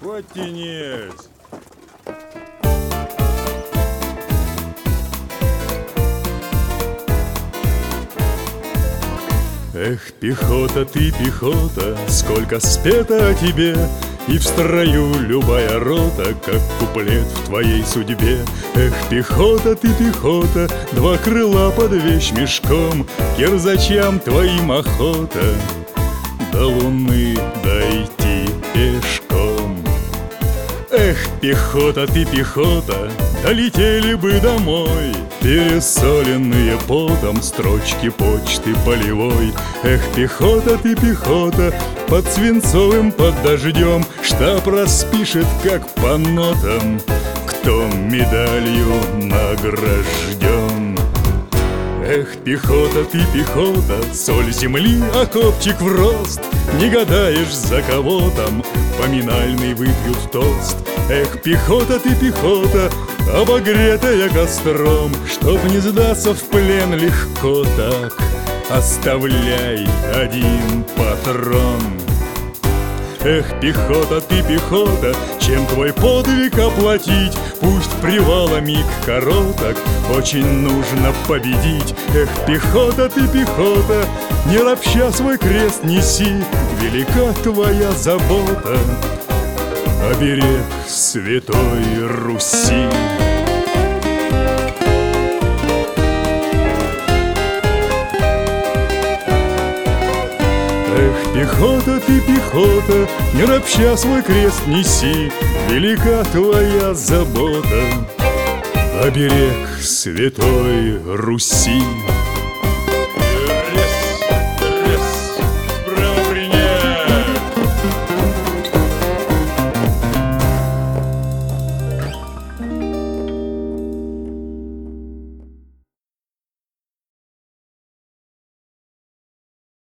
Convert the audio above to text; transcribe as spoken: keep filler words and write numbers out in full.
Подтянись. Эх, пехота, ты пехота, сколько спето о тебе, и в строю любая рота, как куплет в твоей судьбе. Эх, пехота, ты пехота, два крыла под вещмешком, кирзачам твоим охота до луны дойти пешком. Эх, пехота, ты пехота, долетели бы домой пересоленные потом строчки почты полевой. Эх, пехота, ты пехота, под свинцовым, под дождем штаб распишет, как по нотам, кто медалью награжден. Эх, пехота, ты пехота, соль земли, окопчик в рост, не гадаешь, за кого там поминальный выпьют тост. Эх, пехота, ты пехота, обогретая костром, чтоб не сдаться в плен легко так, оставляй один патрон. Эх, пехота, ты пехота, чем твой подвиг оплатить? Пусть привала миг короток, очень нужно победить. Эх, пехота, ты пехота, не ропща свой крест неси, велика твоя забота, оберег святой Руси. Эх, пехота, ты пехота, не ропща свой крест неси, велика твоя забота, оберег святой Руси.